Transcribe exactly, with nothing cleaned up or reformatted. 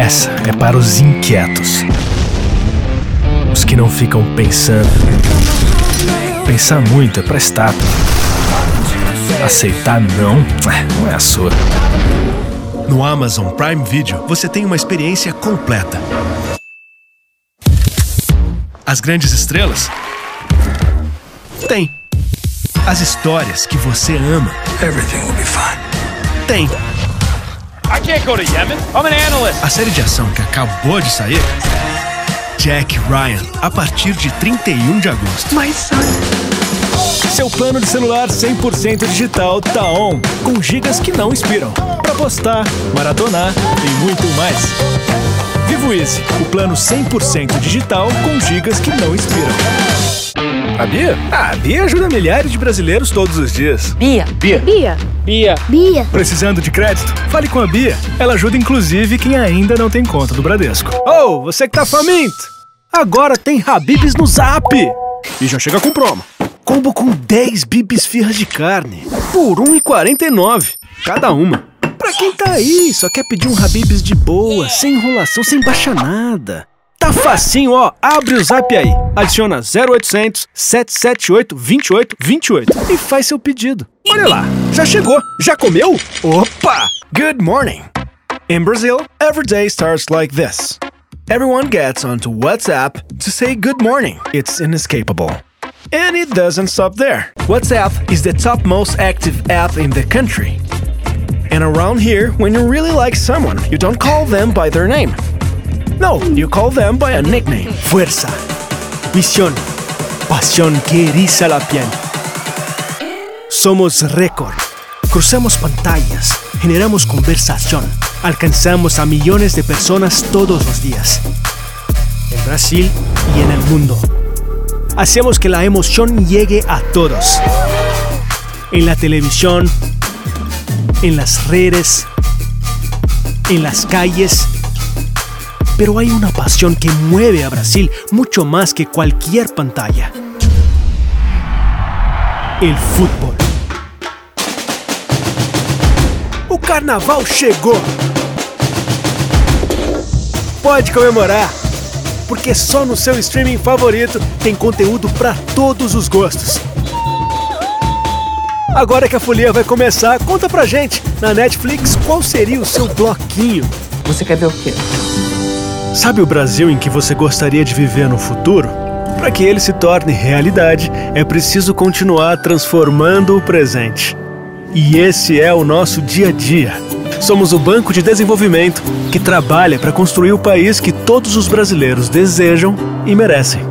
Essa é para os inquietos. Os que não ficam pensando. Pensar muito é pra estátua. Aceitar não, não é a sua. No Amazon Prime Video, você tem uma experiência completa. As grandes estrelas? Tem. As histórias que você ama? Everything will be fine. Tem. I can't go to Yemen. I'm an analyst. A série de ação que acabou de sair? Jack Ryan, a partir de trinta e um de agosto. My son. Seu plano de celular cem por cento digital tá on, com gigas que não expiram. Pra postar, maratonar e muito mais. Vivo Easy, o plano cem por cento digital com gigas que não expiram. A Bia? Ah, a Bia ajuda milhares de brasileiros todos os dias. Bia. Bia. Bia. Bia. Bia. Precisando de crédito? Fale com a Bia. Ela ajuda inclusive quem ainda não tem conta do Bradesco. Oh, você que tá faminto! Agora tem Habib's no Zap! E já chega com promo. Combo com dez bibis firras de carne por um real e quarenta e nove cada uma. Pra quem tá aí, só quer pedir um Habib's de boa, sem enrolação, sem baixar nada. Tá facinho, ó. Abre o Zap aí. Adiciona zero oitocentos, sete sete oito, dois oito dois oito e faz seu pedido. Olha lá, já chegou. Já comeu? Opa! Good morning. In Brazil, every day starts like this. Everyone gets onto WhatsApp to say good morning. It's inescapable. And it doesn't stop there. WhatsApp is the top most active app in the country. And around here, when you really like someone, you don't call them by their name. No, you call them by a nickname. Fuerza, visión, pasión que eriza la piel. Somos récord. Cruzamos pantallas, generamos conversación, alcanzamos a millones de personas todos los días. En Brasil y en el mundo. Hacemos que la emoción llegue a todos. En la televisión, en las redes, en las calles. Pero hay una pasión que mueve a Brasil mucho más que cualquier pantalla. El fútbol. O carnaval chegou! Pode comemorar, porque só no seu streaming favorito tem conteúdo para todos os gostos. Agora que a folia vai começar, conta pra gente, na Netflix, qual seria o seu bloquinho? Você quer ver o quê? Sabe o Brasil em que você gostaria de viver no futuro? Para que ele se torne realidade, é preciso continuar transformando o presente. E esse é o nosso dia a dia. Somos o Banco de Desenvolvimento, que trabalha para construir o país que todos os brasileiros desejam e merecem.